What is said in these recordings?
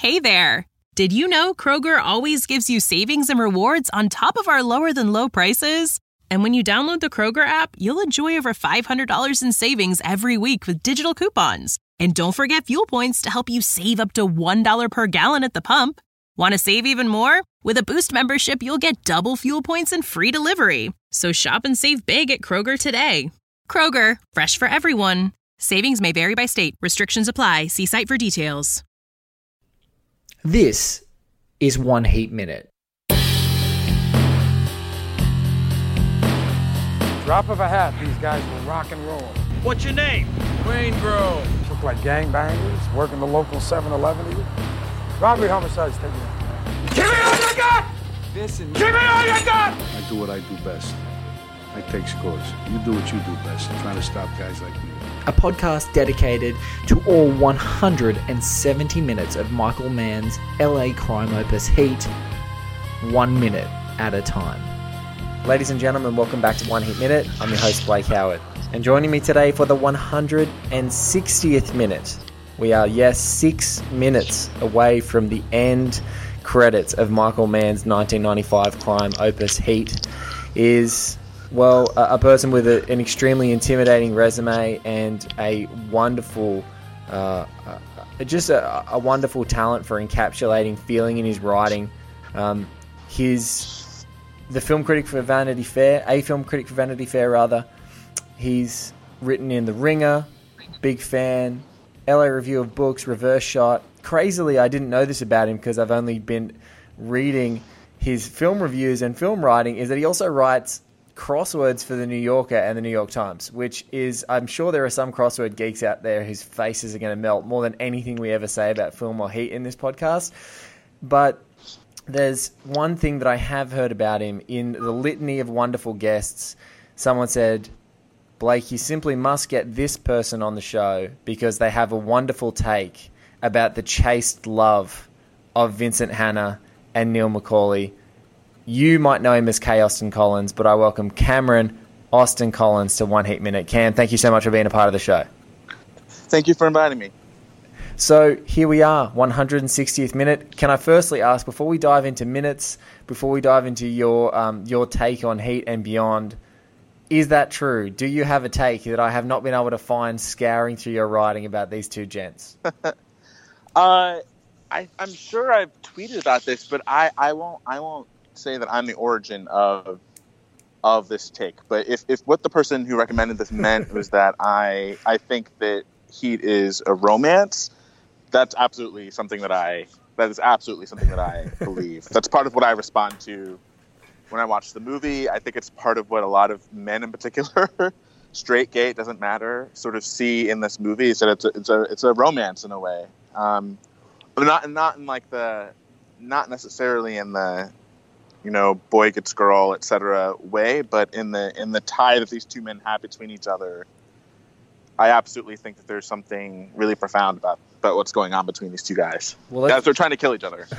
Hey there! Did you know Kroger always gives you savings and rewards on top of our lower-than-low prices? And when you download the Kroger app, you'll enjoy over $500 in savings every week with digital coupons. And don't forget fuel points to help you save up to $1 per gallon at the pump. Want to save even more? With a Boost membership, you'll get double fuel points and free delivery. So shop and save big at Kroger today. Kroger, fresh for everyone. Savings may vary by state. Restrictions apply. See site for details. This is One Heat Minute. Drop of a hat, these guys will rock and roll. What's your name? Wayne Grove. Look like gangbangers, working the local 7-Eleven here. Robbery, homicides, take it. Give me all you got! Listen. Give me all you got! I do what I do best. I take scores. You do what you do best. Trying to stop guys like me. A podcast dedicated to all 170 minutes of Michael Mann's LA crime opus Heat, 1 minute at a time. Ladies and gentlemen, welcome back to One Heat Minute. I'm your host, Blake Howard. And joining me today for the 160th minute, we are, 6 minutes away from the end credits of Michael Mann's 1995 crime opus Heat, is... well, a person with an extremely intimidating resume and a wonderful, a wonderful talent for encapsulating feeling in his writing. He's the film critic for Vanity Fair, a film critic for Vanity Fair, rather. He's written in The Ringer, big fan, LA Review of Books, Reverse Shot. Crazily, I didn't know this about him because I've only been reading his film reviews and film writing, is that he also writes crosswords for The New Yorker and The New York Times, which is, I'm sure there are some crossword geeks out there whose faces are going to melt more than anything we ever say about film or Heat in this podcast. But there's one thing that I have heard about him in the litany of wonderful guests. Someone said, Blake, you simply must get this person on the show because they have a wonderful take about the chaste love of Vincent Hanna and Neil McCauley. You might know him as K. Austin Collins, but I welcome Cameron Austin Collins to One Heat Minute. Cam, thank you so much for being a part of the show. Thank you for inviting me. So here we are, 160th minute. Can I firstly ask, before we dive into minutes, before we dive into your take on Heat and beyond, is that true? Do you have a take that I have not been able to find scouring through your writing about these two gents? I'm sure I've tweeted about this, but I won't say that I'm the origin of this take. But if what the person who recommended this meant was that I think that Heat is a romance, that's absolutely something that I believe. That's part of what I respond to when I watch the movie. I think it's part of what a lot of men in particular, straight, gay, it doesn't matter, sort of see in this movie, is that it's a romance in a way. But not necessarily in the, boy gets girl, etc. way, but in the tie that these two men have between each other. I absolutely think that there's something really profound about what's going on between these two guys. Well, as they're trying to kill each other.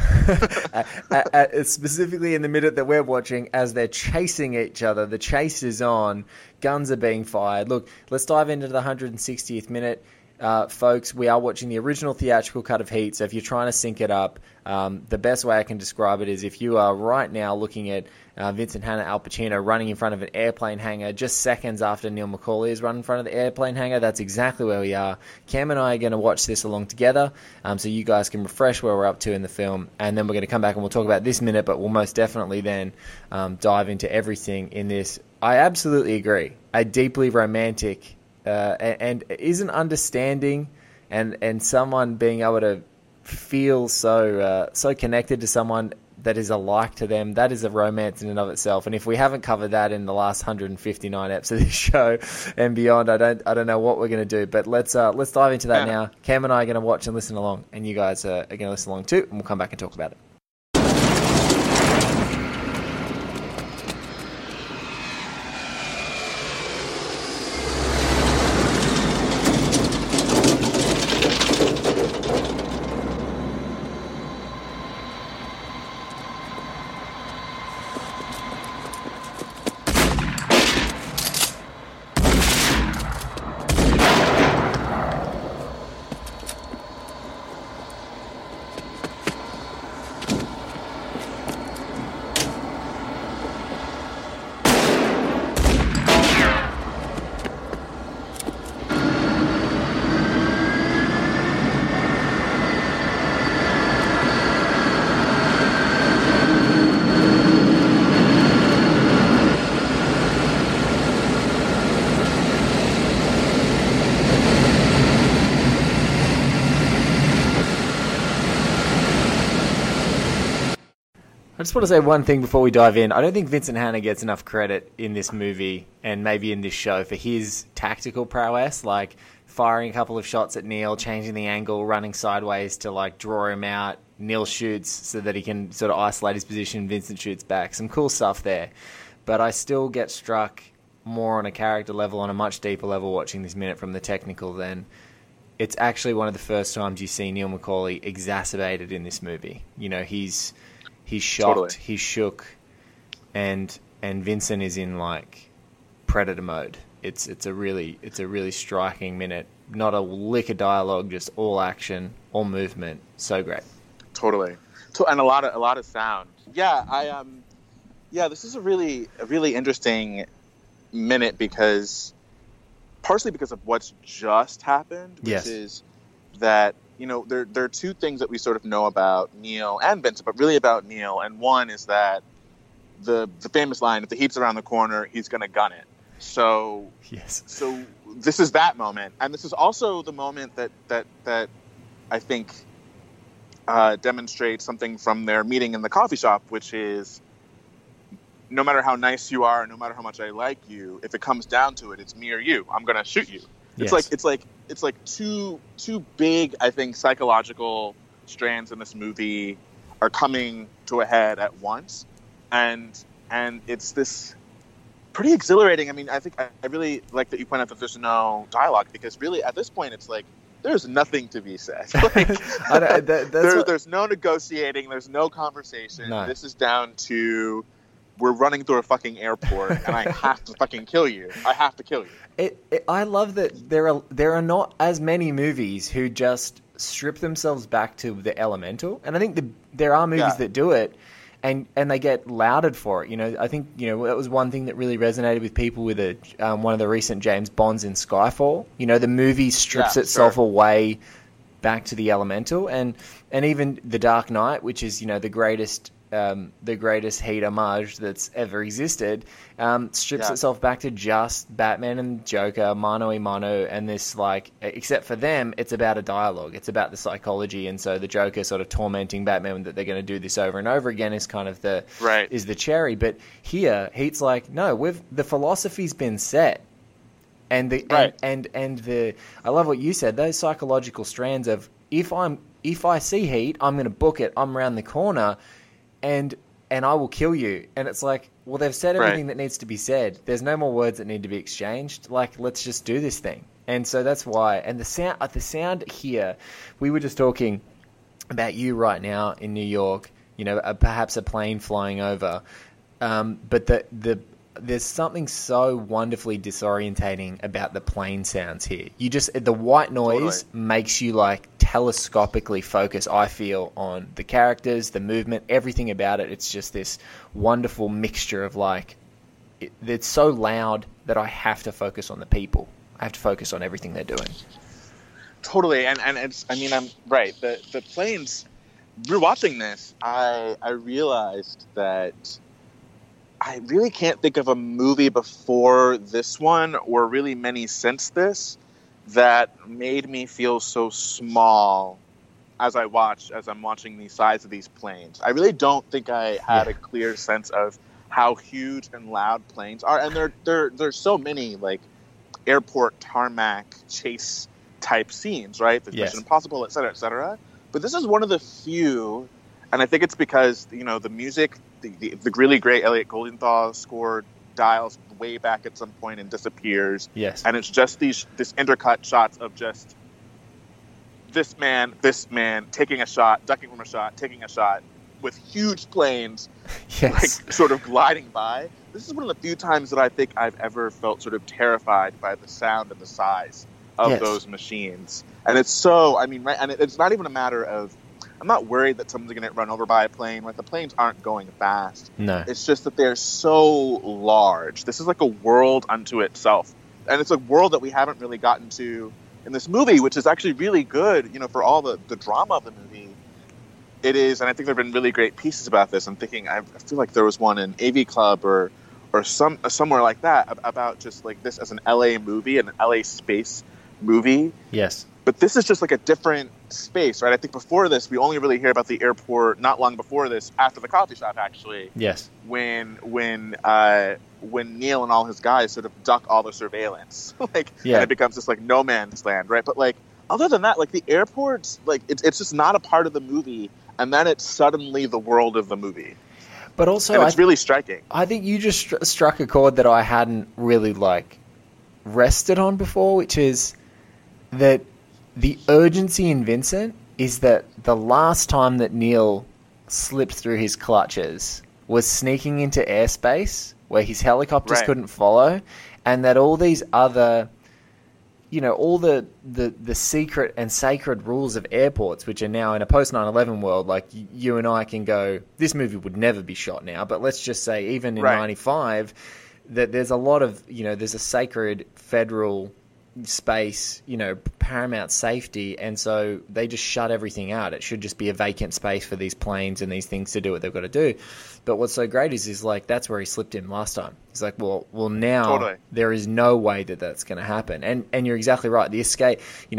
Specifically in the minute that we're watching, as they're chasing each other, the chase is on, guns are being fired. Look, let's dive into the 160th minute. Folks, we are watching the original theatrical cut of Heat, so if you're trying to sync it up, the best way I can describe it is if you are right now looking at Vincent Hanna, Al Pacino running in front of an airplane hangar just seconds after Neil McCauley is run in front of the airplane hangar, that's exactly where we are. Cam and I are going to watch this along together, so you guys can refresh where we're up to in the film, and then we're going to come back and we'll talk about this minute, but we'll most definitely then dive into everything in this. I absolutely agree. A deeply romantic and isn't understanding and someone being able to feel so connected to someone that is alike to them, that is a romance in and of itself. And if we haven't covered that in the last 159 episodes of this show and beyond, I don't know what we're going to do. But let's dive into that now. Cam and I are going to watch and listen along, and you guys are going to listen along too, and we'll come back and talk about it. just want to say one thing before we dive in. I don't think Vincent Hanna gets enough credit in this movie and maybe in this show for his tactical prowess, like firing a couple of shots at Neil, changing the angle, running sideways to like draw him out. Neil shoots so that he can sort of isolate his position. Vincent shoots back. Some cool stuff there. But I still get struck more on a character level, on a much deeper level, watching this minute from the technical than it's actually one of the first times you see Neil McCauley exacerbated in this movie. You know, he's shocked, Totally. he's shook, and Vincent is in like predator mode. It's a really striking minute. Not a lick of dialogue, just all action, all movement. So great. Totally. And a lot of sound. Yeah, this is a really interesting minute partially because of what's just happened, which Yes. is that, you know, there are two things that we sort of know about Neil and Vincent, but really about Neil. And one is that the famous line, if the heat's around the corner, he's going to gun it. So Yes. So this is that moment. And this is also the moment that I think demonstrates something from their meeting in the coffee shop, which is, no matter how nice you are, no matter how much I like you, if it comes down to it, it's me or you. I'm gonna shoot you. Yes. It's like two big, I think, psychological strands in this movie are coming to a head at once, and it's this pretty exhilarating. I mean, I think I really like that you point out that there's no dialogue, because really at this point it's like there's nothing to be said. Like, there's no negotiating. There's no conversation. No. This is down to, we're running through a fucking airport, and I have to fucking kill you. I have to kill you. I love that there are not as many movies who just strip themselves back to the elemental, and I think there are movies that do it, and they get lauded for it. You know, I think, you know, that was one thing that really resonated with people with one of the recent James Bonds in Skyfall. You know, the movie strips itself away back to the elemental, and even The Dark Knight, which is, you know, the greatest Heat homage that's ever existed, strips itself back to just Batman and Joker, mano a mano, and this, like, except for them, it's about a dialogue. It's about the psychology, and so the Joker sort of tormenting Batman that they're going to do this over and over again is kind of the cherry. But here, Heat's like, no, the philosophy's been set. And I love what you said, those psychological strands of, if I see Heat, I'm going to book it, I'm around the corner, and I will kill you. And it's like, well, they've said everything that needs to be said. There's no more words that need to be exchanged. Like, let's just do this thing. And so that's why. And the sound here, we were just talking about you right now in New York, you know, perhaps a plane flying over. But there's something so wonderfully disorientating about the plane sounds here. The white noise makes you like telescopically focus, I feel, on the characters, the movement, everything about it. It's just this wonderful mixture of like, it's so loud that I have to focus on the people. I have to focus on everything they're doing. Totally. And it's, I mean, I'm right. The planes, rewatching this, I realized that I really can't think of a movie before this one, or really many since this, that made me feel so small as I'm watching the size of these planes. I really don't think I had a clear sense of how huge and loud planes are, and there's so many like airport tarmac chase type scenes, right? There's Mission Impossible, et cetera, et cetera. But this is one of the few, and I think it's because, you know, the music, the really great Elliot Goldenthal score dials way back at some point and disappears. Yes. And it's just this intercut shots of just this man taking a shot, ducking from a shot, taking a shot, with huge planes like sort of gliding by. This is one of the few times that I think I've ever felt sort of terrified by the sound and the size of those machines. And it's so, I mean, right, and it's not even a matter of, I'm not worried that someone's going to get run over by a plane. Like, the planes aren't going fast. No. It's just that they're so large. This is like a world unto itself. And it's a world that we haven't really gotten to in this movie, which is actually really good, you know, for all the drama of the movie. It is, and I think there have been really great pieces about this. I'm thinking, I feel like there was one in AV Club or somewhere like that about just like this as an LA movie, an LA space movie. Yes. But this is just like a different space, right? I think before this, we only really hear about the airport not long before this, after the coffee shop, actually. Yes. When Neil and all his guys sort of duck all the surveillance, and it becomes just like no man's land, right? But like other than that, like the airport's like it's just not a part of the movie, and then it's suddenly the world of the movie. But also, and it's really striking. I think you just struck a chord that I hadn't really like rested on before, which is that the urgency in Vincent is that the last time that Neil slipped through his clutches was sneaking into airspace where his helicopters couldn't follow, and that all these other, all the secret and sacred rules of airports, which are now in a post 9/11 world, like you and I can go, this movie would never be shot now, but let's just say even in 95, that there's a lot of, there's a sacred federal space, paramount safety, and so they just shut everything out. It should just be a vacant space for these planes and these things to do what they've got to do. But what's so great is like that's where he slipped in last time. He's like, well now there is no way that that's going to happen. And you're exactly right. The escape,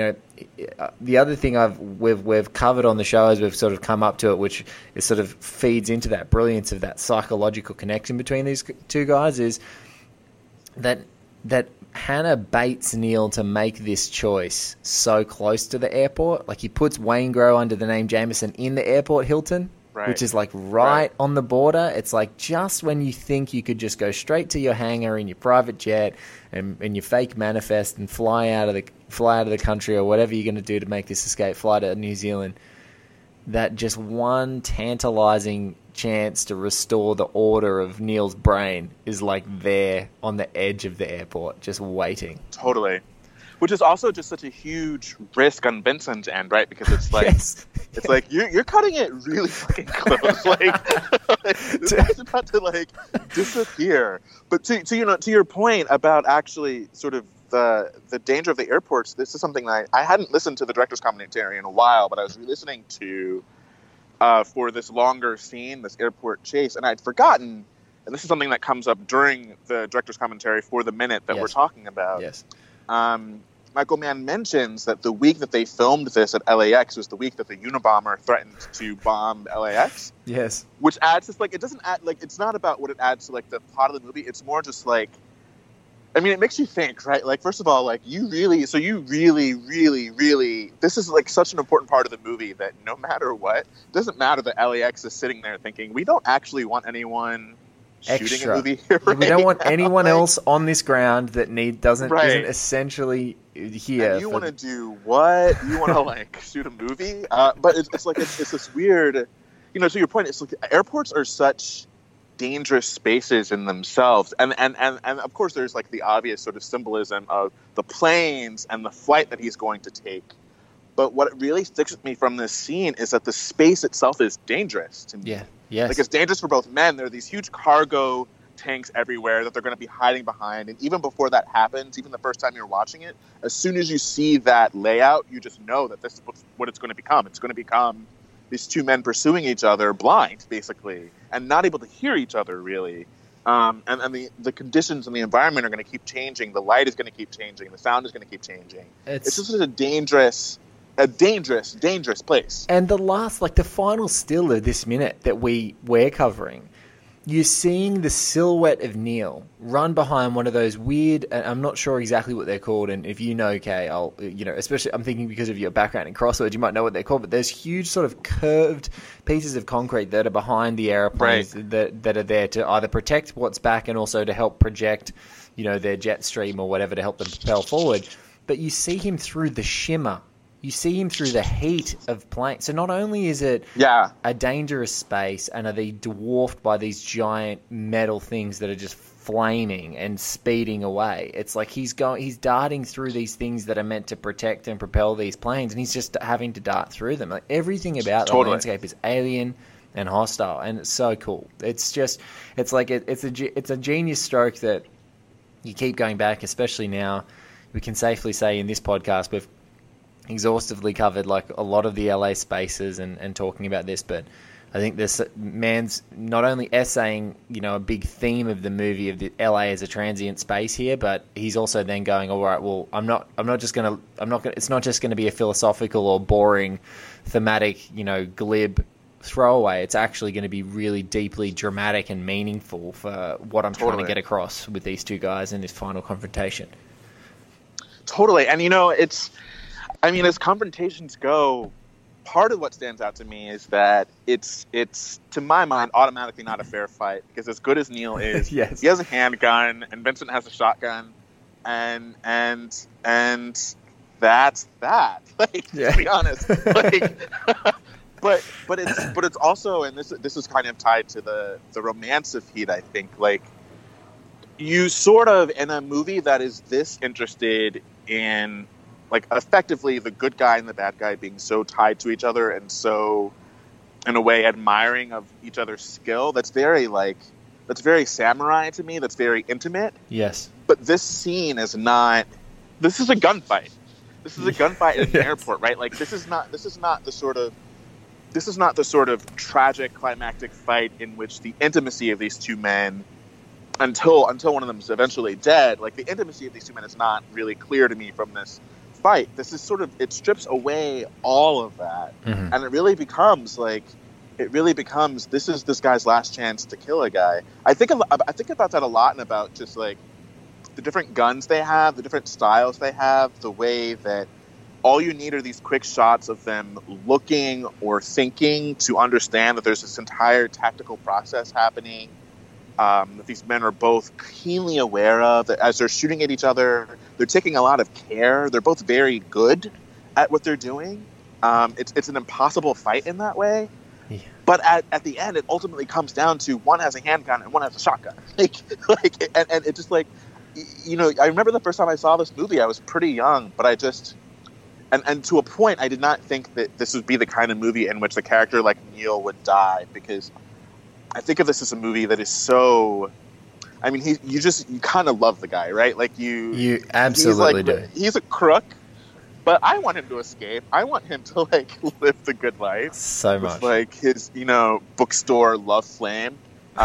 the other thing we've covered on the show as we've sort of come up to it, which is sort of feeds into that brilliance of that psychological connection between these two guys, is that Hannah baits Neil to make this choice so close to the airport. Like he puts Waingro under the name Jameson in the airport Hilton, which is like right on the border. It's like just when you think you could just go straight to your hangar in your private jet and your fake manifest and fly out of the country or whatever you're going to do to make this escape, fly to New Zealand. That just one tantalizing chance to restore the order of Neil's brain is like there on the edge of the airport, just waiting. Totally. Which is also just such a huge risk on Vincent's end, right? Because it's like, it's like you're cutting it really fucking close. This guy's about to disappear. But to your point about actually sort of the danger of the airports, this is something that I hadn't listened to the director's commentary in a while, but I was re-listening to for this longer scene, this airport chase, and I'd forgotten, and this is something that comes up during the director's commentary for the minute that we're talking about. Yes. Michael Mann mentions that the week that they filmed this at LAX was the week that the Unabomber threatened to bomb LAX. Yes. Which adds just it doesn't add it's not about what it adds to the plot of the movie. It's more just it makes you think, right? First of all, you really, this is such an important part of the movie that no matter what, it doesn't matter that LAX is sitting there thinking, we don't actually want anyone shooting a movie here. We don't want anyone else on this ground that isn't essentially here. And you want to do what? You want to shoot a movie? But it's this weird, to your point, it's airports are such dangerous spaces in themselves, and of course there's the obvious sort of symbolism of the planes and the flight that he's going to take, but what really sticks with me from this scene is that the space itself is dangerous to me. It's dangerous for both men. There are these huge cargo tanks everywhere that they're going to be hiding behind, and even before that happens, even the first time you're watching it, as soon as you see that layout, you just know that this is what it's going to become. It's going to become these two men pursuing each other blind, basically, and not able to hear each other, really. And the conditions and the environment are going to keep changing. The light is going to keep changing. The sound is going to keep changing. It's just a dangerous place. And the final still of this minute that we're covering, you're seeing the silhouette of Neil run behind one of those weird, and I'm not sure exactly what they're called, and if you know, Kay, I'll, especially I'm thinking because of your background in crosswords, you might know what they're called, but there's huge sort of curved pieces of concrete that are behind the airplanes that are there to either protect what's back and also to help project, their jet stream or whatever to help them propel forward. But you see him through the shimmer. You see him through the heat of planes. So not only is it a dangerous space and are they dwarfed by these giant metal things that are just flaming and speeding away, it's like he's darting through these things that are meant to protect and propel these planes, and he's just having to dart through them. Everything about the landscape is alien and hostile, and it's so cool. It's a genius stroke that you keep going back, especially now. We can safely say in this podcast we've exhaustively covered a lot of the LA spaces and talking about this, but I think this man's not only essaying, a big theme of the movie of the LA as a transient space here, but he's also then going, all right, well, it's not just going to be a philosophical or boring thematic, glib throwaway. It's actually going to be really deeply dramatic and meaningful for what I'm trying to get across with these two guys in this final confrontation. Totally. And, as confrontations go, part of what stands out to me is that it's to my mind automatically not a fair fight, because as good as Neil is, yes. He has a handgun and Vincent has a shotgun, and that's that. To be honest, but it's also, and this is kind of tied to the romance of Heat. I think you sort of, in a movie that is this interested in effectively the good guy and the bad guy being so tied to each other and so, in a way, admiring of each other's skill. That's very samurai to me. That's very intimate. Yes. But this scene is not. This is a gunfight. This is a gunfight at an airport, right? This is not the sort of tragic climactic fight in which the intimacy of these two men, until one of them is eventually dead, the intimacy of these two men is not really clear to me from this fight. This is it strips away all of that, and it really becomes this is this guy's last chance to kill a guy. I think about that a lot, and about just the different guns they have, the different styles they have, the way that all you need are these quick shots of them looking or thinking to understand that there's this entire tactical process happening, that these men are both keenly aware of, that as they're shooting at each other, they're taking a lot of care. They're both very good at what they're doing. It's an impossible fight in that way. Yeah. But at the end, it ultimately comes down to one has a handgun and one has a shotgun. And it's just I remember the first time I saw this movie, I was pretty young, but I just, and to a point, I did not think that this would be the kind of movie in which the character like Neil would die, because I think of this as a movie that is so, you kind of love the guy, right? You absolutely do. He's a crook, but I want him to escape. I want him to live the good life. So much. With, his, bookstore love flame.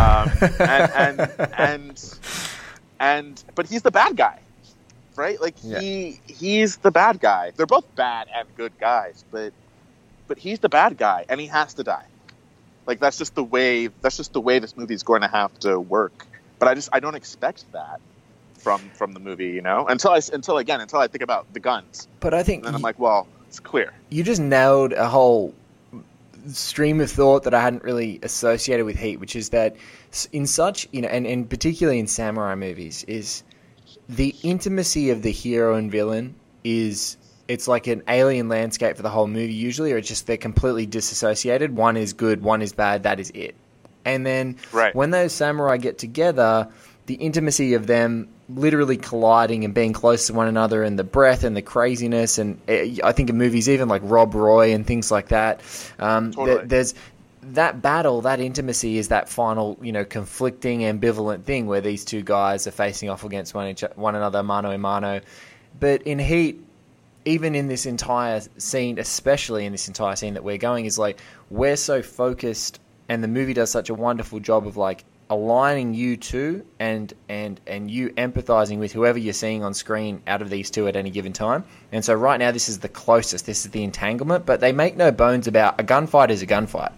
But he's the bad guy, right? He's the bad guy. They're both bad and good guys, but he's the bad guy, and he has to die. That's just the way this movie is going to have to work. But I don't expect that from the movie, until I think about the guns. But I think, and then I'm well, it's clear. You just nailed a whole stream of thought that I hadn't really associated with Heat, which is that in such, and particularly in samurai movies, is the intimacy of the hero and villain it's like an alien landscape for the whole movie usually, or it's just they're completely disassociated. One is good, one is bad, that is it. And then when those samurai get together, the intimacy of them literally colliding and being close to one another, and the breath and the craziness, and I think in movies even like Rob Roy and things like that, there's that battle, that intimacy is that final, conflicting, ambivalent thing where these two guys are facing off against one another, mano a mano. But in Heat, even in this entire scene, especially in this entire scene that we're going, is we're so focused, and the movie does such a wonderful job of aligning you to and you empathizing with whoever you're seeing on screen out of these two at any given time. And so right now this is the closest, this is the entanglement, but they make no bones about a gunfight is a gunfight.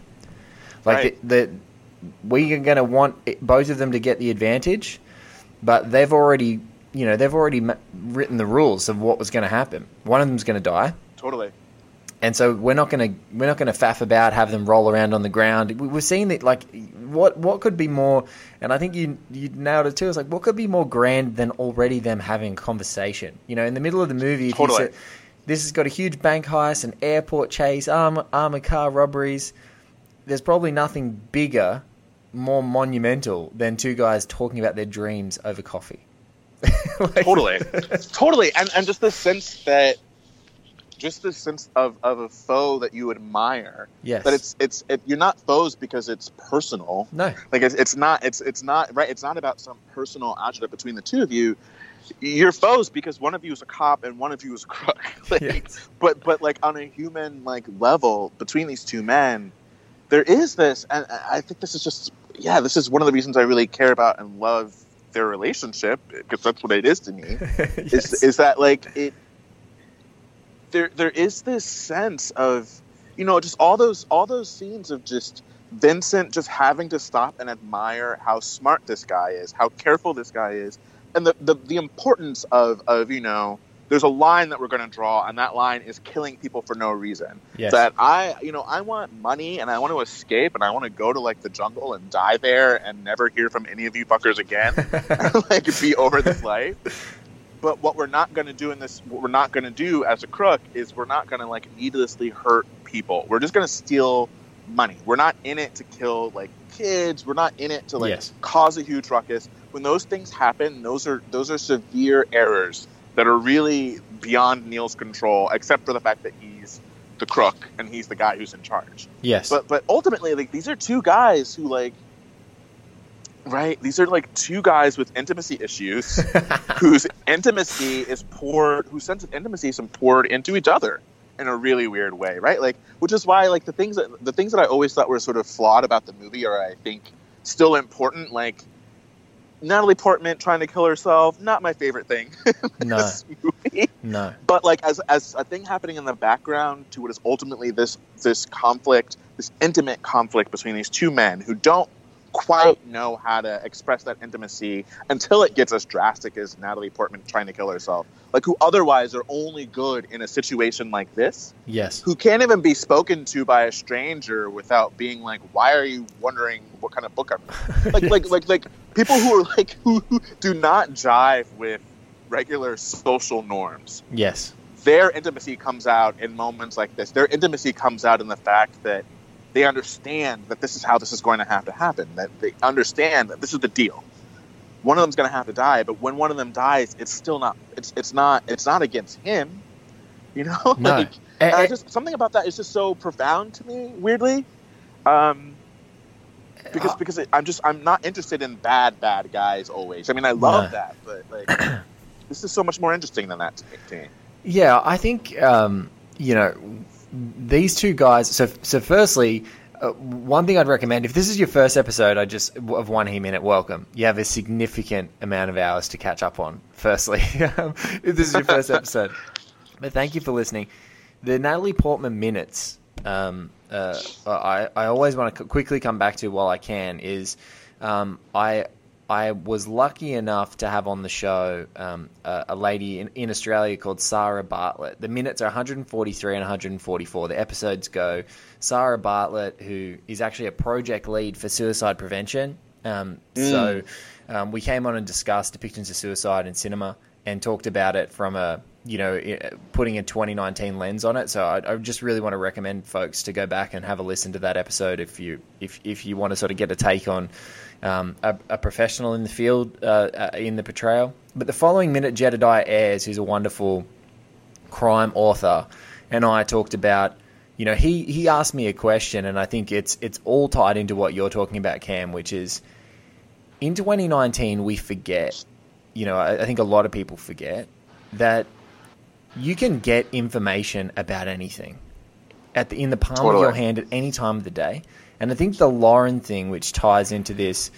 We are going to want both of them to get the advantage, but they've already written the rules of what was going to happen. One of them's going to die. Totally. And so we're not going to faff about, have them roll around on the ground. We're seeing that what could be more, and I think you nailed it too. It's what could be more grand than already them having a conversation. In the middle of the movie, totally. If you said, this has got a huge bank heist, an airport chase, armored car robberies. There's probably nothing bigger, more monumental than two guys talking about their dreams over coffee. Totally, and just the sense of a foe that you admire. Yes, but you're not foes because it's personal. No, it's not right. It's not about some personal agita between the two of you. You're foes because one of you is a cop and one of you is a crook. Yes. But on a human level between these two men, there is this, and I think this is just, this is one of the reasons I really care about and love their relationship, because that's what it is to me. Yes. is that like it? There is this sense of, just all those scenes of just Vincent just having to stop and admire how smart this guy is, how careful this guy is, and the importance of there's a line that we're going to draw, and that line is killing people for no reason. Yes. That I want money, and I want to escape, and I want to go to like the jungle and die there and never hear from any of you fuckers again, and like be over this life. But what we're not going to do what we're not going to do as a crook is we're not going to like needlessly hurt people. We're just going to steal money. We're not in it to kill like kids. We're not in it to like cause a huge ruckus. When those things happen, those are severe errors that are really beyond Neil's control, except for the fact that he's the crook and he's the guy who's in charge. Yes. But ultimately, like, these are two guys who, like, right? These are like two guys with intimacy issues whose intimacy is poured, whose sense of intimacy is poured into each other in a really weird way, right? Like, which is why, like, the things that I always thought were sort of flawed about the movie are, I think, still important. Like, Natalie Portman trying to kill herself, not my favorite thing in this movie. No. But like as a thing happening in the background to what is ultimately this conflict, this intimate conflict between these two men who don't quite know how to express that intimacy until it gets as drastic as Natalie Portman trying to kill herself. Like, who otherwise are only good in a situation like this. Yes. Who can't even be spoken to by a stranger without being like, why are you wondering what kind of book I'm reading? Like people who are like, who do not jive with regular social norms. Yes. Their intimacy comes out in moments like this. Their intimacy comes out in the fact that they understand that this is how this is going to have to happen. That they understand that this is the deal. One of them's going to have to die, but when one of them dies, it's still not. It's not against him, you know. No. Like, and I just, something about that is just so profound to me. Weirdly, because I'm not interested in bad guys always. I mean, I love that, but like this is so much more interesting than that to me. Yeah, I think these two guys. So firstly, one thing I'd recommend, if this is your first episode, of One He Minute, welcome. You have a significant amount of hours to catch up on. Firstly, if this is your first episode, but thank you for listening. The Natalie Portman minutes. I always want to quickly come back to while I can is I was lucky enough to have on the show a lady in Australia called Sarah Bartlett. The minutes are 143 and 144. The episodes go. Sarah Bartlett, who is actually a project lead for suicide prevention. So we came on and discussed depictions of suicide in cinema and talked about it from putting a 2019 lens on it. So I just really want to recommend folks to go back and have a listen to that episode if you want to sort of get a take on a professional in the field in the portrayal. But the following minute, Jedediah Ayres, who's a wonderful crime author, and I talked about, he asked me a question, and I think it's all tied into what you're talking about, Cam, which is in 2019 we forget, I think a lot of people forget that you can get information about anything in the palm of your hand at any time of the day. And I think the Lauren thing, which ties into this,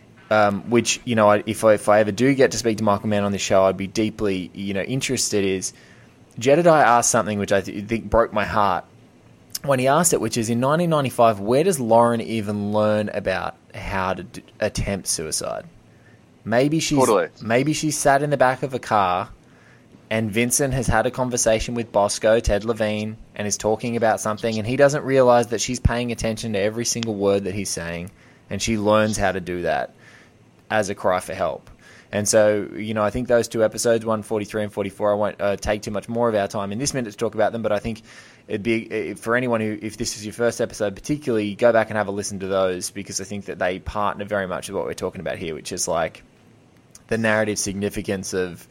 which, if I ever do get to speak to Michael Mann on the show, I'd be deeply, interested, is Jedediah asked something which I think broke my heart when he asked it, which is, in 1995, where does Lauren even learn about how to attempt suicide? Maybe she's sat in the back of a car and Vincent has had a conversation with Bosco, Ted Levine, and is talking about something, and he doesn't realize that she's paying attention to every single word that he's saying, and she learns how to do that as a cry for help. And so, I think those two episodes, 143 and 44, I won't take too much more of our time in this minute to talk about them, but I think it'd be, for anyone who, if this is your first episode particularly, go back and have a listen to those, because I think that they partner very much with what we're talking about here, which is like the narrative significance of,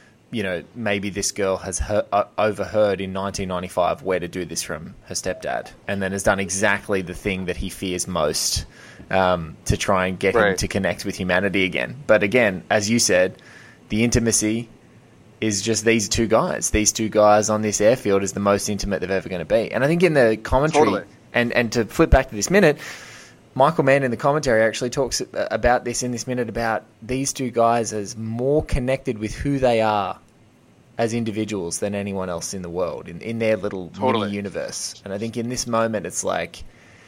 maybe this girl has overheard in 1995 where to do this from her stepdad, and then has done exactly the thing that he fears most to try and get him to connect with humanity again. But again, as you said, the intimacy is just these two guys. These two guys on this airfield is the most intimate they're ever going to be. And I think in the commentary, And to flip back to this minute, Michael Mann in the commentary actually talks about this in this minute, about these two guys as more connected with who they are as individuals than anyone else in the world, in their little mini universe. And I think in this moment, it's like,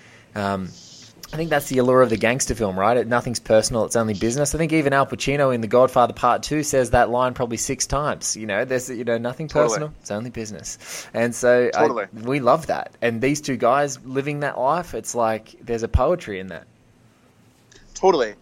I think that's the allure of the gangster film, right? Nothing's personal, it's only business. I think even Al Pacino in The Godfather Part 2 says that line probably 6 times. There's nothing personal, it's only business. And so we love that. And these two guys living that life, it's like there's a poetry in that. Totally.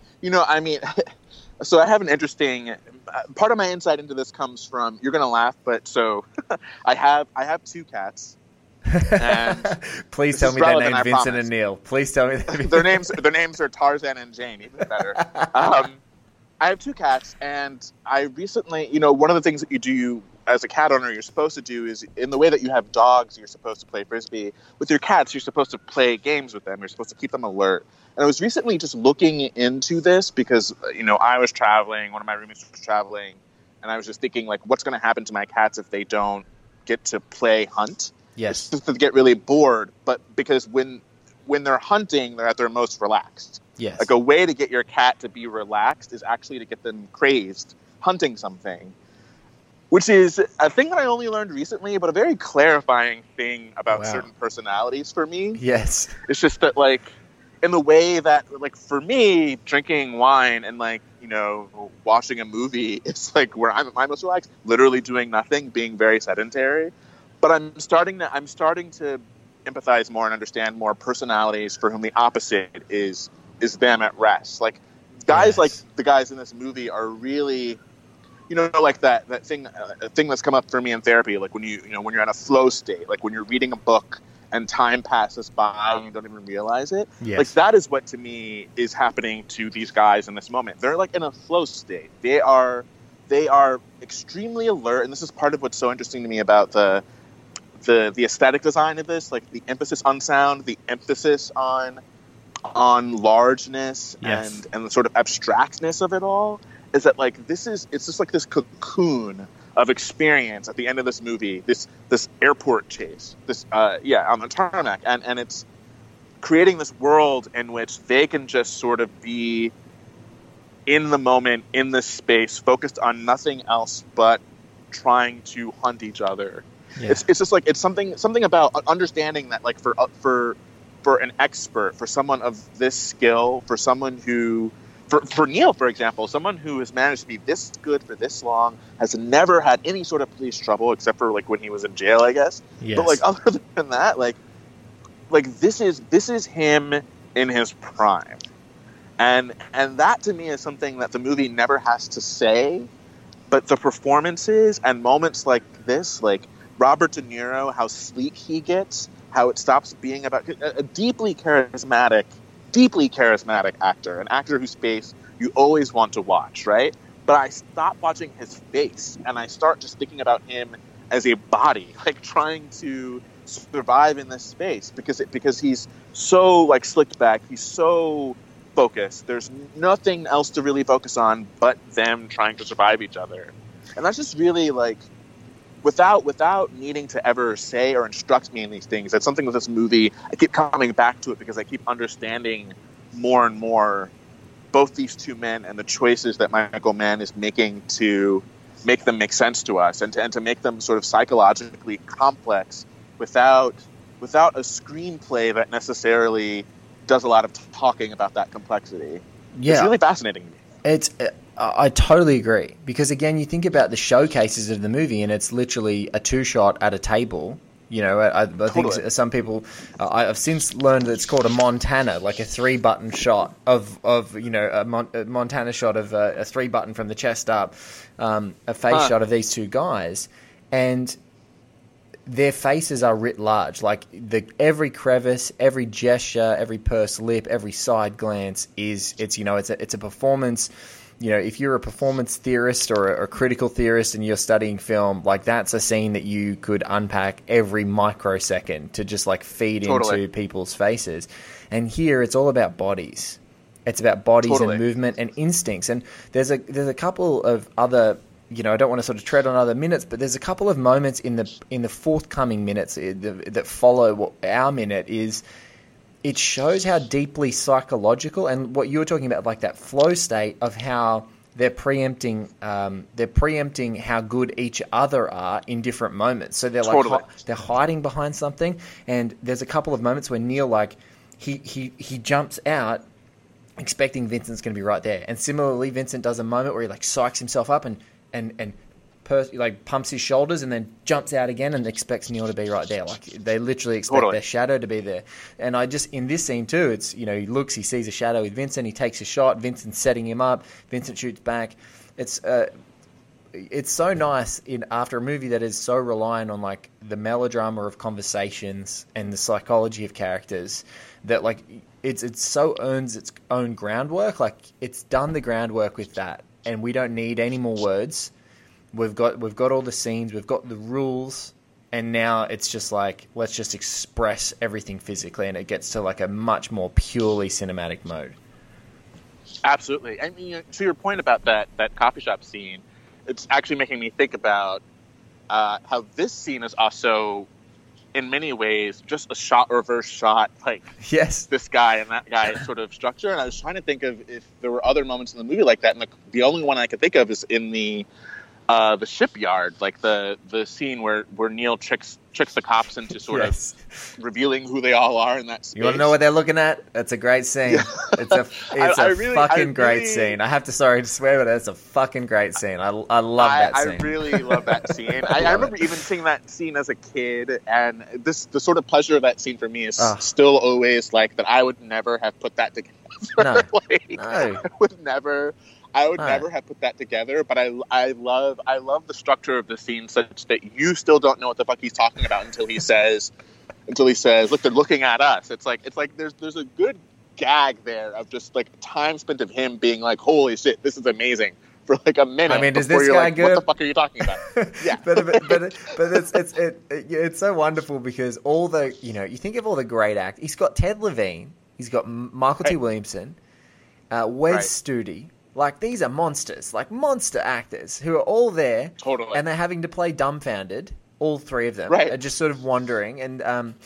So I have an interesting part of my insight into this comes from, you're going to laugh, but so I have 2 cats. And please tell me their names Vincent and Neil. Please tell me their names are Tarzan and Jane. Even better. I have 2 cats, and I recently, one of the things that you do as a cat owner, you're supposed to do is, in the way that you have dogs, you're supposed to play Frisbee. With your cats, you're supposed to play games with them. You're supposed to keep them alert. And I was recently just looking into this because, I was traveling, one of my roommates was traveling, and I was just thinking, like, what's going to happen to my cats if they don't get to play hunt? Yes. It's just to get really bored, but because when they're hunting, they're at their most relaxed. Yes. Like, a way to get your cat to be relaxed is actually to get them crazed hunting something, which is a thing that I only learned recently, but a very clarifying thing about certain personalities for me. Yes. It's just that, like, in the way that, like, for me, drinking wine and, like, watching a movie, it's like where I'm most relaxed, literally doing nothing, being very sedentary. But I'm starting to empathize more and understand more personalities for whom the opposite is them at rest. Like, guys like the guys in this movie are really, like that thing that's come up for me in therapy. Like when you're in a flow state, like when you're reading a book and time passes by and you don't even realize it. Yes. Like, that is what to me is happening to these guys in this moment. They're like in a flow state. They are extremely alert, and this is part of what's so interesting to me about the aesthetic design of this, like the emphasis on sound, the emphasis on largeness, and the sort of abstractness of it all, is that, like, it's just like this cocoon of experience at the end of this movie, this airport chase, on the tarmac, and it's creating this world in which they can just sort of be in the moment, in this space, focused on nothing else but trying to hunt each other. Yeah. It's just like, it's something about understanding that, like, for an expert, for someone of this skill, for someone who, for Neil, for example, someone who has managed to be this good for this long, has never had any sort of police trouble except for, like, when he was in jail, I guess. Yes. But, like, other than that, like this is him in his prime, and that to me is something that the movie never has to say, but the performances and moments like this, like Robert De Niro, how sleek he gets, how it stops being about a deeply charismatic actor, an actor whose face you always want to watch, right? But I stop watching his face and I start just thinking about him as a body, like trying to survive in this space because he's so, like, slicked back, he's so focused. There's nothing else to really focus on but them trying to survive each other, and that's just really, like, without needing to ever say or instruct me in these things. That's something with this movie. I keep coming back to it because I keep understanding more and more both these two men and the choices that Michael Mann is making to make them make sense to us and to make them sort of psychologically complex without a screenplay that necessarily does a lot of talking about that complexity. Yeah. It's really fascinating to me. I totally agree, because again, you think about the showcases of the movie, and it's literally a 2-shot at a table. I think some people, I've since learned that it's called a Montana, like a 3-button shot of a Montana shot of a 3-button from the chest up, a face shot of these two guys, and their faces are writ large. Like every crevice, every gesture, every pursed lip, every side glance it's a performance. If you're a performance theorist or a critical theorist and you're studying film, like, that's a scene that you could unpack every microsecond to just, like, feed into people's faces. And here it's all about bodies. It's about bodies and movement and instincts. And there's a couple of other, I don't want to sort of tread on other minutes, but there's a couple of moments in the forthcoming minutes that follow our minute is it shows how deeply psychological, and what you were talking about, like that flow state of how they're preempting how good each other are in different moments. So they're like they're hiding behind something, and there's a couple of moments where Neil, like, he jumps out expecting Vincent's going to be right there, and similarly Vincent does a moment where he like psychs himself up and like pumps his shoulders and then jumps out again and expects Neil to be right there. Like, they literally expect their shadow to be there. And I just, in this scene too, it's, you know, he sees a shadow with Vincent, he takes a shot, Vincent's setting him up, Vincent shoots back. It's so nice after a movie that is so reliant on like the melodrama of conversations and the psychology of characters, that like it's so earns its own groundwork. Like, it's done the groundwork with that, and we don't need any more words. We've got all the scenes, we've got the rules, and now it's just like, let's just express everything physically, and it gets to like a much more purely cinematic mode. Absolutely. I mean, to your point about that coffee shop scene, it's actually making me think about how this scene is also, in many ways, just a shot reverse shot, like, yes, this guy and that guy sort of structure. And I was trying to think of if there were other moments in the movie like that, and the only one I could think of is in the shipyard, like the scene where Neil tricks the cops into sort of revealing who they all are in that space. You want to know what they're looking at? That's a great scene. Yeah. It's a fucking great scene. I have to, sorry to swear, but it's a fucking great scene. I love that scene. I really love that scene. I remember even seeing that scene as a kid, and the sort of pleasure of that scene for me is still always like that. I would never have put that together. No. I would never have put that together, but I love the structure of the scene such that you still don't know what the fuck he's talking about until he says, look, they're looking at us. It's like there's a good gag there of just like time spent of him being like, holy shit, this is amazing, for like a minute. I mean, is this guy like, good? What the fuck are you talking about? Yeah. but it's so wonderful because all the, you know, you think of all the great actors. He's got Ted Levine, he's got Michael T. Williamson, Wes Studi. Like, these are monsters, like monster actors who are all there. Totally. And they're having to play dumbfounded, all three of them. Right. Are just sort of wandering. And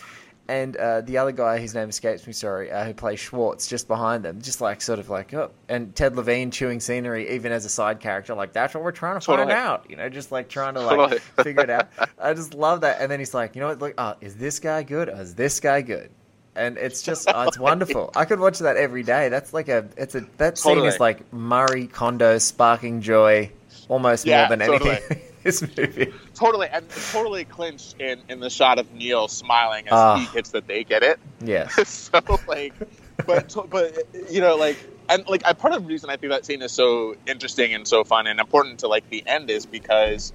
the other guy, his name escapes me, who plays Schwartz, just behind them, just like sort of like, oh. And Ted Levine chewing scenery, even as a side character, like, that's what we're trying to find out. You know, just like trying to like figure it out. I just love that. And then he's like, you know what, like, is this guy good or is this guy good? And it's just, it's wonderful. I could watch that every day. That's like that scene is like Marie Kondo sparking joy almost more than anything in this movie. Totally, and totally clinched in the shot of Neil smiling as he hits that they get it. Yeah. So like, but you know, like, and like, part of the reason I think that scene is so interesting and so fun and important to like the end is because,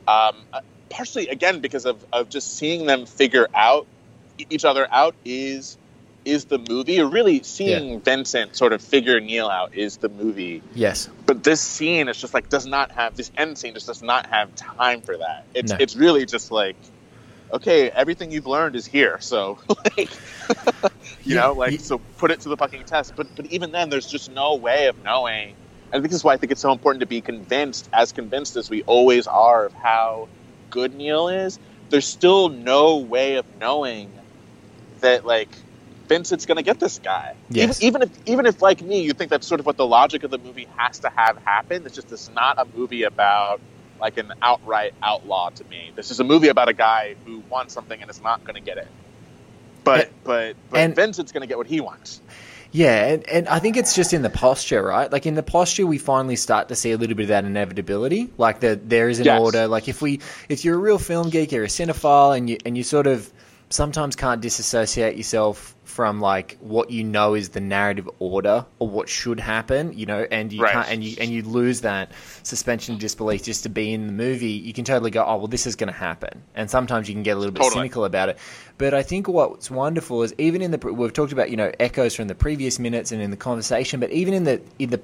partially again because of just seeing them figure out each other out is the movie, or really seeing Vincent sort of figure Neil out is the movie. Yes. But this scene is just like this end scene just does not have time for that. It's really just like, okay, everything you've learned is here. So like, you know, like, so put it to the fucking test. But even then there's just no way of knowing. And this is why I think it's so important to be convinced as we always are of how good Neil is. There's still no way of knowing that like Vincent's gonna get this guy. Yes. Even if like me, you think that's sort of what the logic of the movie has to have happen. It's not a movie about like an outright outlaw to me. This is a movie about a guy who wants something and is not gonna get it. But Vincent's gonna get what he wants. Yeah, and I think it's just in the posture, right? Like, in the posture, we finally start to see a little bit of that inevitability. Like, there is an order. Like, if you're a real film geek, you're a cinephile, and you sort of sometimes can't disassociate yourself from like what you know is the narrative order or what should happen, you know, and you can't, and you lose that suspension of disbelief just to be in the movie. You can totally go, oh well, this is going to happen, and sometimes you can get a little bit cynical about it. But I think what's wonderful is even in we've talked about, you know, echoes from the previous minutes and in the conversation, but even in the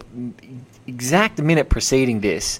exact minute preceding this,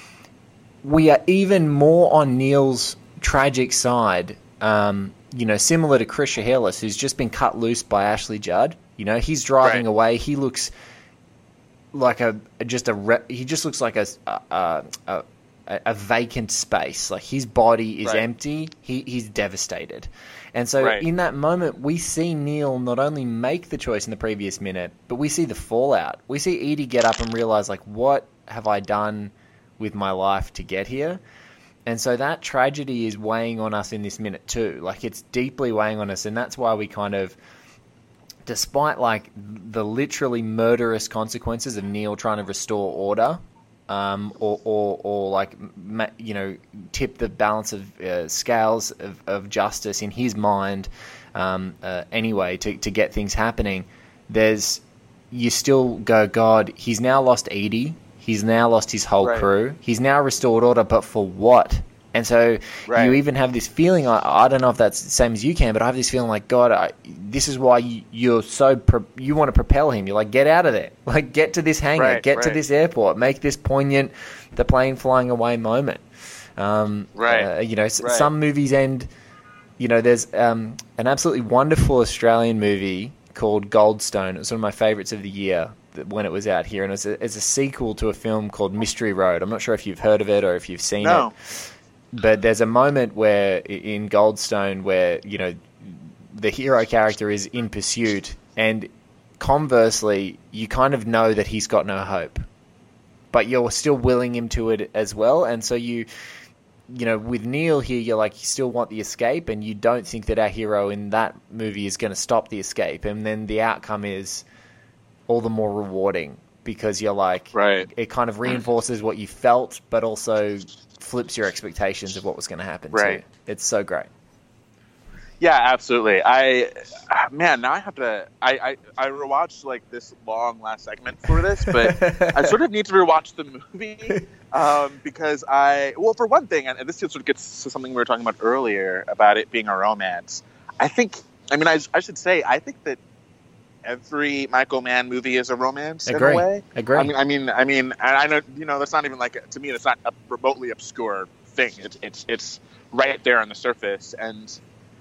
we are even more on Neil's tragic side. You know, similar to Chris Shiherlis, who's just been cut loose by Ashley Judd. You know, he's driving away. He looks like he just looks like a a vacant space. Like his body is Right. empty. He's devastated. And so Right. in that moment, we see Neil not only make the choice in the previous minute, but we see the fallout. We see Edie get up and realize, like, what have I done with my life to get here? And so that tragedy is weighing on us in this minute too. Like, it's deeply weighing on us, and that's why we kind of, despite like the literally murderous consequences of Neil trying to restore order, or like, you know, tip the balance of scales of justice in his mind, anyway, to get things happening, you still go, God, he's now lost Edie. He's now lost his whole Right. crew. He's now restored order, but for what? And so Right. you even have this feeling, I don't know if that's the same as you can, but I have this feeling like, God, this is why you want to propel him. You're like, get out of there. Like, get to this hangar. Right, get to right. this airport. Make this poignant, the plane flying away moment. Right. You know, Right. some movies end, you know, there's an absolutely wonderful Australian movie called Goldstone. It was one of my favorites of the year when it was out here. And it's a sequel to a film called Mystery Road. I'm not sure if you've heard of it or if you've seen No. it. But there's a moment where in Goldstone where, you know, the hero character is in pursuit, and conversely, you kind of know that he's got no hope, but you're still willing him to it as well. And so you know, with Neil here, you're like, you still want the escape, and you don't think that our hero in that movie is going to stop the escape. And then the outcome is all the more rewarding because you're like, Right. it kind of reinforces what you felt, but also flips your expectations of what was going to happen. Right. Too. It's so great. Yeah, absolutely. Now I have to. I rewatched like this long last segment for this, but I sort of need to rewatch the movie because for one thing, and this sort of gets to something we were talking about earlier about it being a romance. I should say, I think that every Michael Mann movie is a romance in a way. Agree. I mean, and I know, you know, that's not even like, to me, it's not a remotely obscure thing. It's right there on the surface. And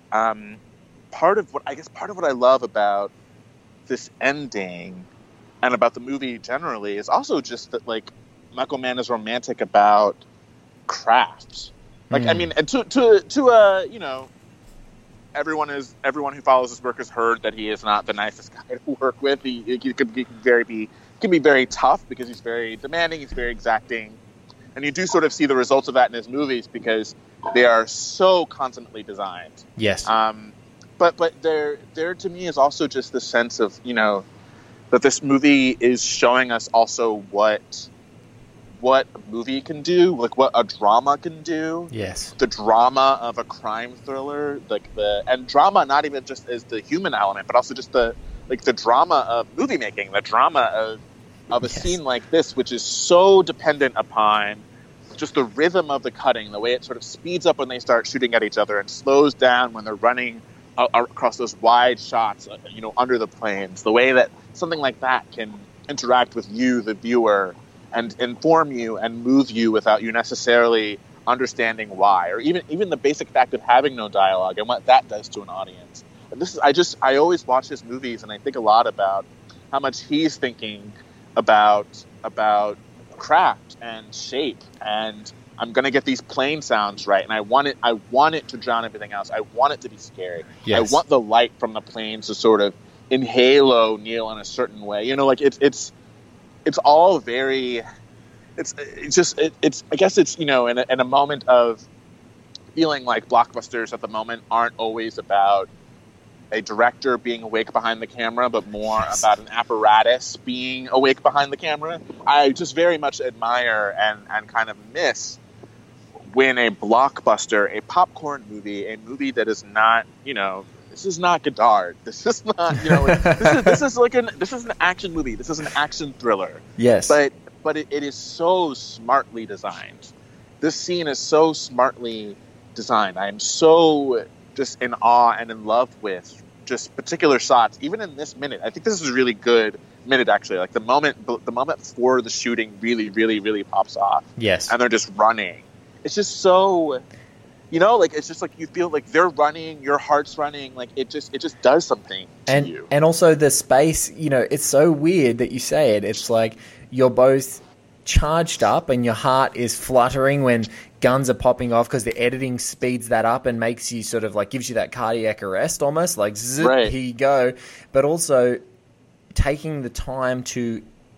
part of what I love about this ending and about the movie generally is also just that, like, Michael Mann is romantic about craft. Like, I mean, and to you know, everyone who follows his work has heard that he is not the nicest guy to work with. He can be very tough because he's very demanding, he's very exacting, and you do sort of see the results of that in his movies because they are so constantly designed. Yes. But there to me is also just the sense of, you know, that this movie is showing us also what a movie can do, like what a drama can do. Yes. The drama of a crime thriller, and drama not even just as the human element, but also just the drama of movie making, the drama of a scene like this, which is so dependent upon just the rhythm of the cutting, the way it sort of speeds up when they start shooting at each other and slows down when they're running across those wide shots, you know, under the planes, the way that something like that can interact with you, the viewer, and inform you and move you without you necessarily understanding why, or even the basic fact of having no dialogue and what that does to an audience. And I always watch his movies and I think a lot about how much he's thinking about craft and shape, and I'm gonna get these plane sounds right, and I want it to drown everything else. I want it to be scary. Yes. I want the light from the planes to sort of halo Neil in a certain way. You know, like it's all very, I guess it's, you know, in a moment of feeling like blockbusters at the moment aren't always about a director being awake behind the camera, but more about an apparatus being awake behind the camera. I just very much admire and kind of miss when a blockbuster, a popcorn movie, a movie that is not, you know, this is not Godard. This is not, you know, this is an action movie. This is an action thriller. Yes. But it is so smartly designed. This scene is so smartly designed. I am so just in awe and in love with just particular shots. Even in this minute, I think this is a really good minute, actually. Like the moment before the shooting really, really, really pops off. Yes. And they're just running. It's just so, you know, like it's just like you feel like they're running, your heart's running, like it just does something to you. And also the space, you know, it's so weird that you say it. It's like you're both charged up and your heart is fluttering when guns are popping off because the editing speeds that up and makes you sort of like gives you that cardiac arrest almost like zip, Right. here you go. But also taking the time to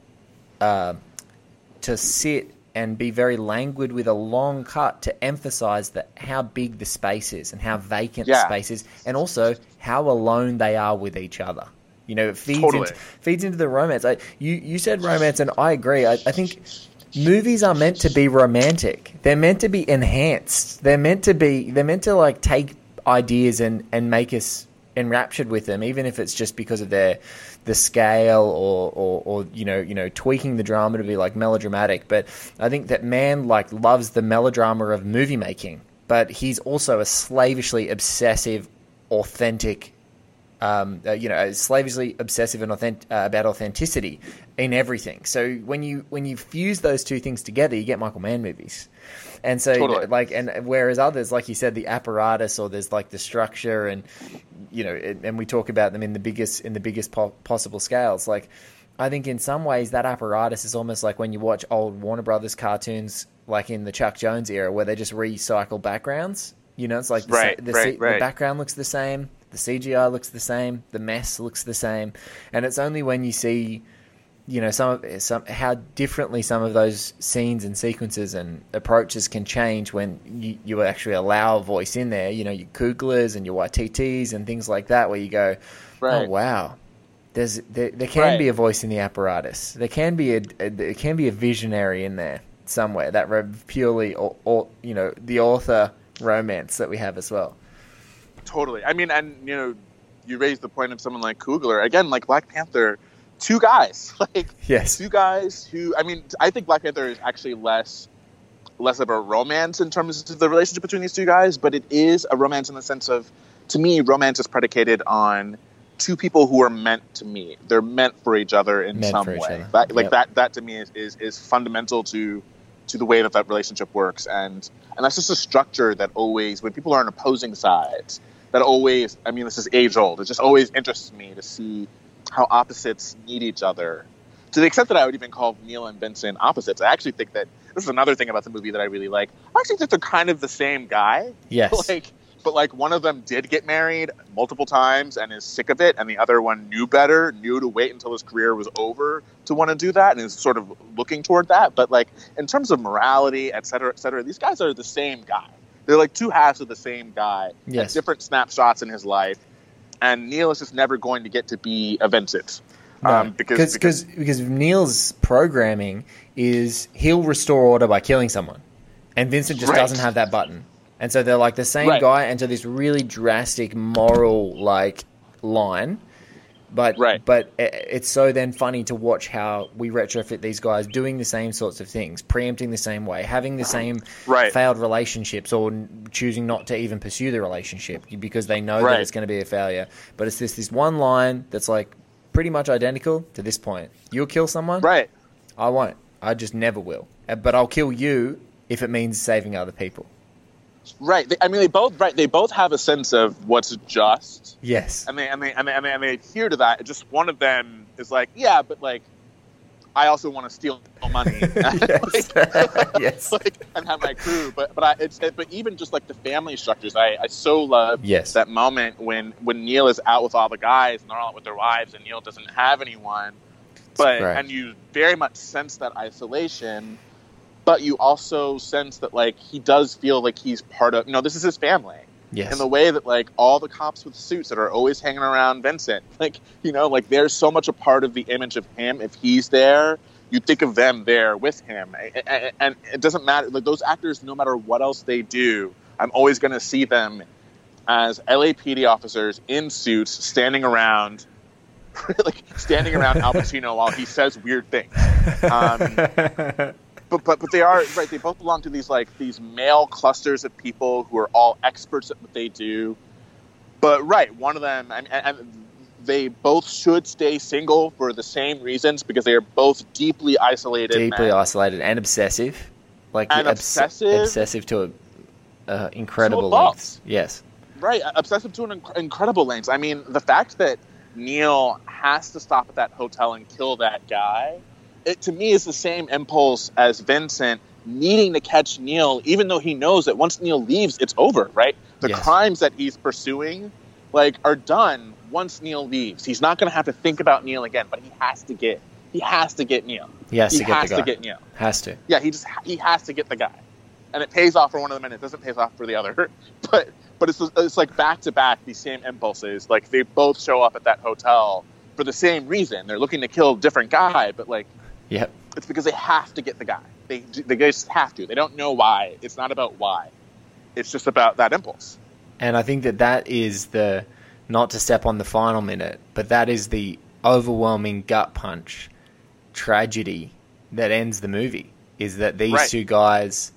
sit and be very languid with a long cut to emphasize that how big the space is and how vacant the space is, and also how alone they are with each other. You know, it feeds into the romance. You said romance, and I agree. I think movies are meant to be romantic. They're meant to be enhanced. They're meant to like take ideas and make us enraptured with them, even if it's just because of the scale or you know tweaking the drama to be like melodramatic. But I think that man like loves the melodrama of movie making, but he's also a slavishly obsessive, authentic. Slavishly obsessive and about authenticity in everything. So when you fuse those two things together, you get Michael Mann movies. And so and whereas others, like you said, the apparatus or there's like the structure and and we talk about them in the biggest possible scales. Like I think in some ways that apparatus is almost like when you watch old Warner Brothers cartoons, like in the Chuck Jones era, where they just recycle backgrounds. It's like the background looks the same. The CGI looks the same. The mess looks the same, and it's only when you see, how differently some of those scenes and sequences and approaches can change when you actually allow a voice in there. Your Kuglers and your YTTs and things like that, where you go, oh wow, there can be a voice in the apparatus. There can be a visionary in there somewhere. That purely the author romance that we have as well. Totally. I mean, and you raised the point of someone like Coogler again, like Black Panther. Two guys, two guys who. I mean, I think Black Panther is actually less of a romance in terms of the relationship between these two guys, but it is a romance in the sense of, to me, romance is predicated on two people who are meant to meet. They're meant for each other in some way. That to me is fundamental to the way that relationship works, and that's just a structure that always, when people are on opposing sides, that always, I mean, this is age old. It just always interests me to see how opposites need each other. To the extent that I would even call Neil and Vincent opposites, I actually think that this is another thing about the movie that I really like. I actually think they're kind of the same guy. Yes. But one of them did get married multiple times and is sick of it, and the other one knew better, knew to wait until his career was over to want to do that, and is sort of looking toward that. But in terms of morality, et cetera, these guys are the same guy. They're like two halves of the same guy. Yes. At different snapshots in his life. And Neil is just never going to get to be a Vincent. No, because Neil's programming is he'll restore order by killing someone. And Vincent just doesn't have that button. And so they're like the same guy, and so this really drastic moral line. But it's so then funny to watch how we retrofit these guys doing the same sorts of things, preempting the same way, having the same failed relationships, or choosing not to even pursue the relationship because they know that it's going to be a failure. But it's this one line that's like pretty much identical to this point. You'll kill someone? Right. I won't. I just never will. But I'll kill you if it means saving other people. Right. They both have a sense of what's just. Yes. And they adhere to that. Just one of them is like, yeah, but I also want to steal money. Yes. And have my crew. But even just the family structures, I so love that moment when Neil is out with all the guys and they're all out with their wives and Neil doesn't have anyone. And you very much sense that isolation. But you also sense that, he does feel like he's part of, this is his family. Yes. In the way that, all the cops with suits that are always hanging around Vincent, there's so much a part of the image of him. If he's there, you think of them there with him. And it doesn't matter. Those actors, no matter what else they do, I'm always going to see them as LAPD officers in suits standing around Al Pacino while he says weird things. But they are right. They both belong to these male clusters of people who are all experts at what they do. But one of them, and they both should stay single for the same reasons, because they are both deeply isolated and obsessive, obsessive to incredible lengths. Yes, right, obsessive to an incredible lengths. I mean, the fact that Neil has to stop at that hotel and kill that guy it to me is the same impulse as Vincent needing to catch Neil, even though he knows that once Neil leaves, it's over, right? The crimes that he's pursuing, like, are done once Neil leaves. He's not going to have to think about Neil again, but he has to get Neil. He has to get Neil. Has to. Yeah, he has to get the guy. And it pays off for one of them, and it doesn't pay off for the other. But it's like back to back, these same impulses. Like, they both show up at that hotel for the same reason. They're looking to kill a different guy, but like, yep, it's because they have to get the guy. They just have to. They don't know why. It's not about why. It's just about that impulse. And I think that is the, not to step on the final minute, but that is the overwhelming gut punch tragedy that ends the movie, is that these two guys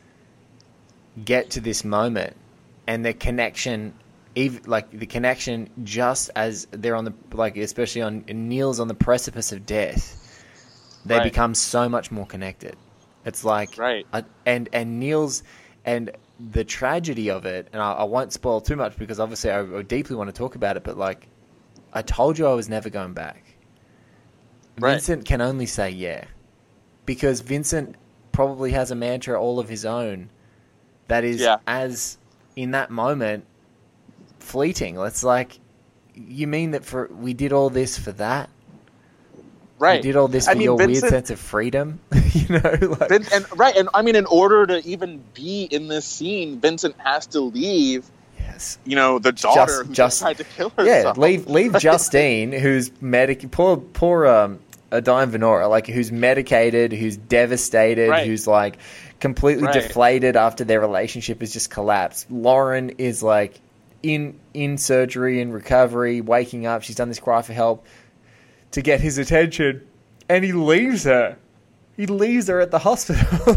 get to this moment and their connection, the connection just as they're on the, like, especially on Neil's on the precipice of death, they become so much more connected. It's like, and Neil's, and the tragedy of it, and I won't spoil too much because obviously I deeply want to talk about it, but like, I told you I was never going back. Vincent can only say yeah, because Vincent probably has a mantra all of his own that is, as in that moment, fleeting. It's like, you mean that we did all this for that? Right. We did all this for your Vincent, weird sense of freedom, you know? Like, and I mean, in order to even be in this scene, Vincent has to leave. Yes. You know, the daughter who just tried to kill herself. Yeah, leave Justine, who's poor Diane Venora, like, who's medicated, who's devastated, who's like completely deflated after their relationship has just collapsed. Lauren is like in surgery and recovery, waking up. She's done this cry for help to get his attention, and he leaves her. He leaves her at the hospital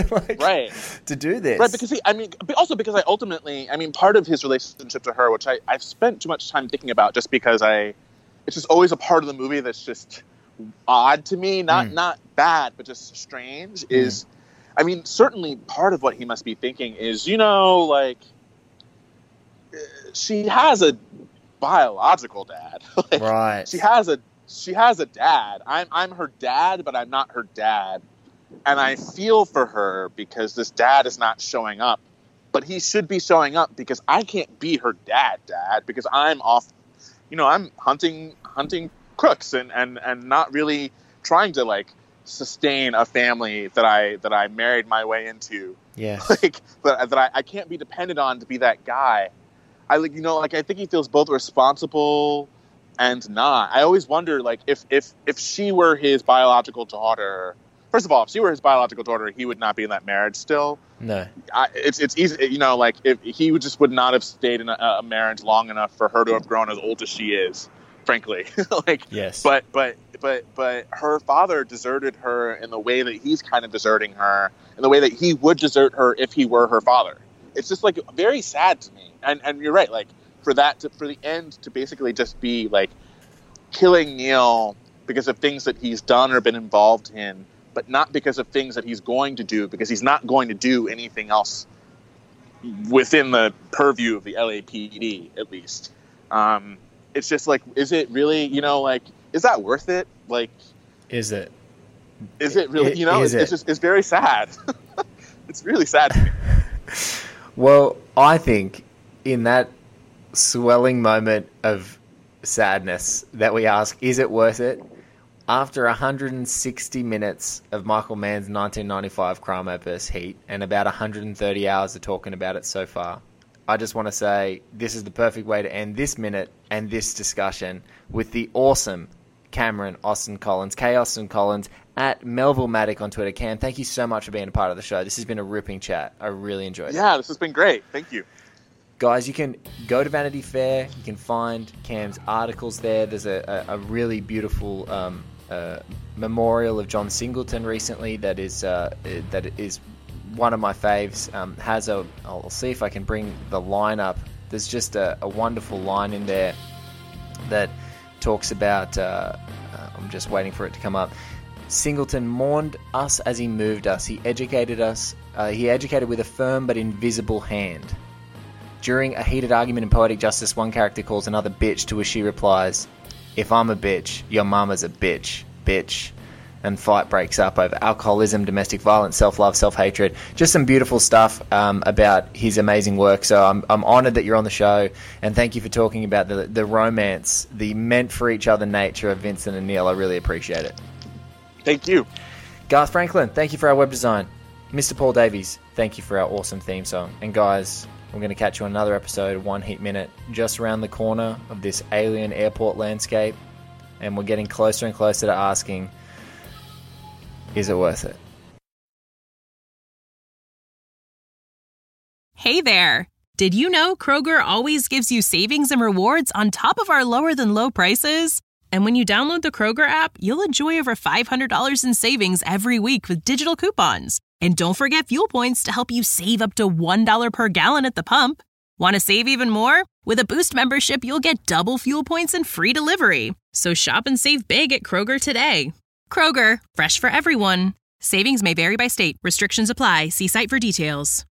to do this. Right, because also because part of his relationship to her, which I've spent too much time thinking about, just because it's just always a part of the movie that's just odd to me, not bad, but just strange, is, I mean, certainly part of what he must be thinking is, you know, like, she has a biological dad. Like, right. She has a dad. I'm her dad, but I'm not her dad. And I feel for her because this dad is not showing up. But he should be showing up because I can't be her dad, because I'm off, you know, I'm hunting crooks and not really trying to, like, sustain a family that I married my way into. Yeah. Like, that I can't be dependent on to be that guy. I think he feels both responsible and not. I always wonder, like, if she were his biological daughter. First of all, if she were his biological daughter, he would not be in that marriage still. No. It's easy, you know, like, if he would not have stayed in a marriage long enough for her to have grown as old as she is, frankly. Like, yes. But her father deserted her in the way that he's kind of deserting her, in the way that he would desert her if he were her father. It's just, like, very sad to me. And you're right, like, for the end to basically just be, like, killing Neil because of things that he's done or been involved in, but not because of things that he's going to do, because he's not going to do anything else within the purview of the LAPD, at least. It's just like, is it really, you know, like, is that worth it? Like, is it really, you know, it's very sad. It's really sad to me. Well, I think in that swelling moment of sadness that we ask, is it worth it? After 160 minutes of Michael Mann's 1995 crime opus Heat and about 130 hours of talking about it so far, I just want to say this is the perfect way to end this minute and this discussion with the awesome Cameron Austin Collins, K. Austin Collins, at Melville Maddock on Twitter. Cam, thank you so much for being a part of the show. This has been a ripping chat. I really enjoyed it. Yeah, this has been great. Thank you. Guys, you can go to Vanity Fair. You can find Cam's articles there. There's a really beautiful memorial of John Singleton recently that is one of my faves. I'll see if I can bring the line up. There's just a wonderful line in there that talks about, I'm just waiting for it to come up. Singleton mourned us as he moved us. He educated us. He educated with a firm but invisible hand. During a heated argument in Poetic Justice, one character calls another bitch, to which she replies, "If I'm a bitch, your mama's a bitch, bitch." and fight breaks up over alcoholism, domestic violence, self-love, self-hatred. Just some beautiful stuff about his amazing work. So I'm honoured that you're on the show, and thank you for talking about the romance, the meant-for-each-other nature of Vincent and Neil. I really appreciate it. Thank you. Garth Franklin, thank you for our web design. Mr. Paul Davies, thank you for our awesome theme song. And guys, we're going to catch you on another episode of One Heat Minute, just around the corner of this alien airport landscape. And we're getting closer and closer to asking, is it worth it? Hey there! Did you know Kroger always gives you savings and rewards on top of our lower-than-low prices? And when you download the Kroger app, you'll enjoy over $500 in savings every week with digital coupons. And don't forget fuel points to help you save up to $1 per gallon at the pump. Want to save even more? With a Boost membership, you'll get double fuel points and free delivery. So shop and save big at Kroger today. Kroger, fresh for everyone. Savings may vary by state. Restrictions apply. See site for details.